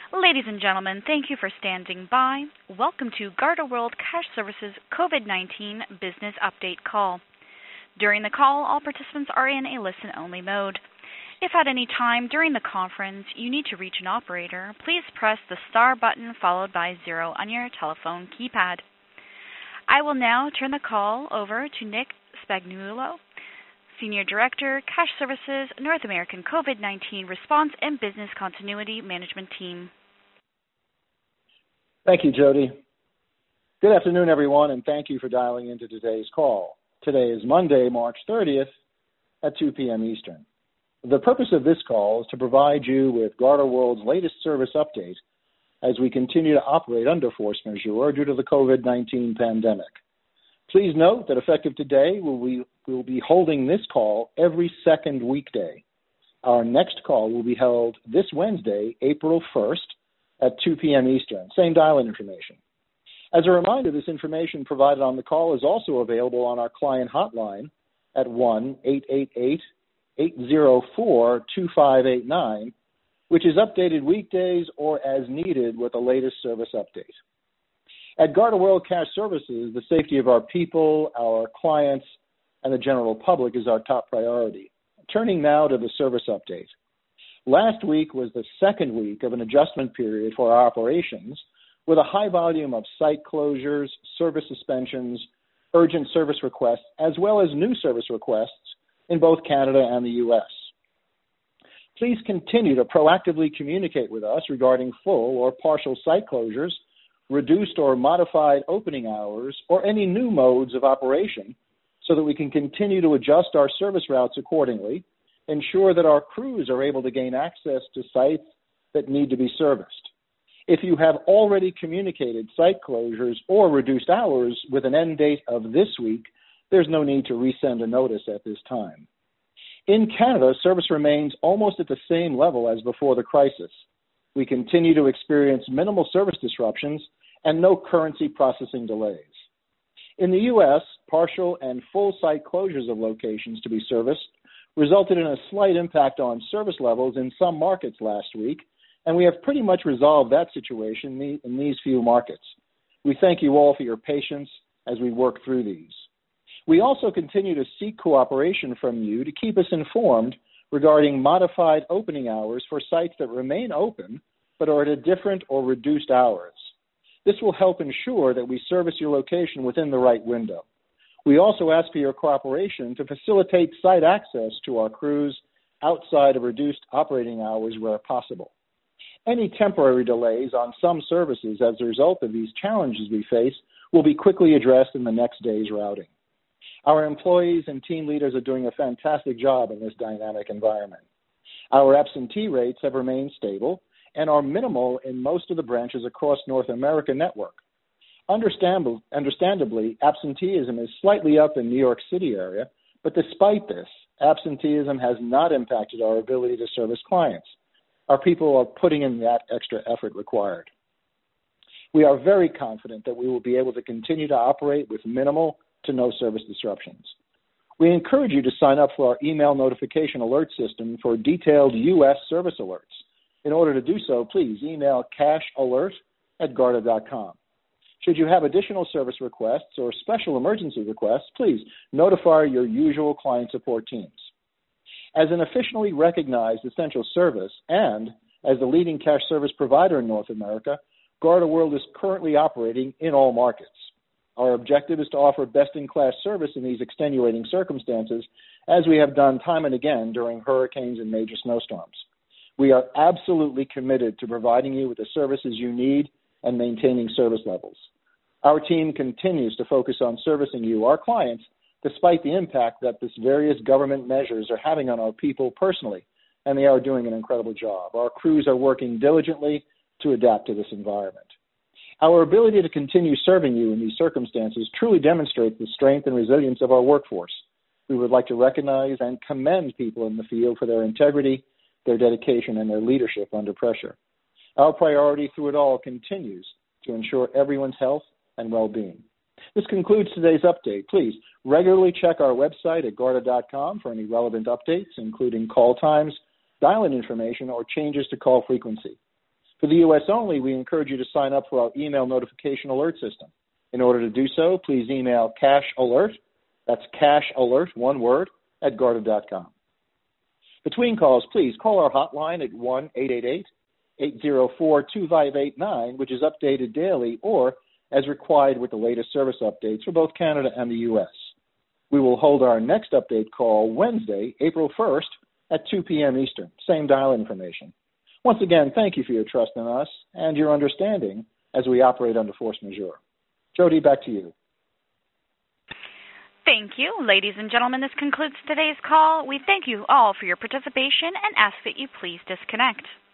Ladies and gentlemen, thank you for standing by. Welcome to GardaWorld Cash Services COVID-19 Business Update Call. During the call, all participants are in a listen-only mode. If at any time during the conference you need to reach an operator, please press the star button followed by 0 on your telephone keypad. I will now turn the call over to Nick Spagnuolo, Senior Director, Cash Services, North American COVID-19 Response and Business Continuity Management Team. Thank you, Jody. Good afternoon, everyone, and thank you for dialing into today's call. Today is Monday, March 30th at 2 p.m. Eastern. The purpose of this call is to provide you with GardaWorld's latest service update as we continue to operate under force majeure due to the COVID-19 pandemic. Please note that effective today, we will be holding this call every second weekday. Our next call will be held this Wednesday, April 1st, at 2 p.m. Eastern. Same dial-in information. As a reminder, this information provided on the call is also available on our client hotline at 1-888-804-2589, which is updated weekdays or as needed with the latest service update. At GardaWorld Cash Services, the safety of our people, our clients, and the general public is our top priority. Turning now to the service update. Last week was the second week of an adjustment period for our operations with a high volume of site closures, service suspensions, urgent service requests, as well as new service requests in both Canada and the U.S. Please continue to proactively communicate with us regarding full or partial site closures, reduced or modified opening hours, or any new modes of operation so that we can continue to adjust our service routes accordingly, ensure that our crews are able to gain access to sites that need to be serviced. If you have already communicated site closures or reduced hours with an end date of this week, there's no need to resend a notice at this time. In Canada, service remains almost at the same level as before the crisis. We continue to experience minimal service disruptions and no currency processing delays. In the U.S., partial and full site closures of locations to be serviced resulted in a slight impact on service levels in some markets last week, and we have pretty much resolved that situation in these few markets. We thank you all for your patience as we work through these. We also continue to seek cooperation from you to keep us informed regarding modified opening hours for sites that remain open but are at a different or reduced hours. This will help ensure that we service your location within the right window. We also ask for your cooperation to facilitate site access to our crews outside of reduced operating hours where possible. Any temporary delays on some services as a result of these challenges we face will be quickly addressed in the next day's routing. Our employees and team leaders are doing a fantastic job in this dynamic environment. Our absentee rates have remained stable and are minimal in most of the branches across North America network. Understandably, absenteeism is slightly up in New York City area, but despite this, absenteeism has not impacted our ability to service clients. Our people are putting in that extra effort required. We are very confident that we will be able to continue to operate with minimal to no service disruptions. We encourage you to sign up for our email notification alert system for detailed U.S. service alerts. In order to do so, please email cashalert@garda.com. Should you have additional service requests or special emergency requests, please notify your usual client support teams. As an officially recognized essential service and as the leading cash service provider in North America, GardaWorld is currently operating in all markets. Our objective is to offer best-in-class service in these extenuating circumstances, as we have done time and again during hurricanes and major snowstorms. We are absolutely committed to providing you with the services you need and maintaining service levels. Our team continues to focus on servicing you, our clients, despite the impact that this various government measures are having on our people personally, and they are doing an incredible job. Our crews are working diligently to adapt to this environment. Our ability to continue serving you in these circumstances truly demonstrates the strength and resilience of our workforce. We would like to recognize and commend people in the field for their integrity, their dedication, and their leadership under pressure. Our priority through it all continues to ensure everyone's health and well-being. This concludes today's update. Please regularly check our website at garda.com for any relevant updates, including call times, dial-in information, or changes to call frequency. For the U.S. only, we encourage you to sign up for our email notification alert system. In order to do so, please email Cash Alert, that's Cash Alert, one word, at Garda.com. Between calls, please call our hotline at 1-888-804-2589, which is updated daily or as required with the latest service updates for both Canada and the U.S. We will hold our next update call Wednesday, April 1st at 2 p.m. Eastern. Same dial information. Once again, thank you for your trust in us and your understanding as we operate under force majeure. Jody, back to you. Thank you. Ladies and gentlemen, this concludes today's call. We thank you all for your participation and ask that you please disconnect.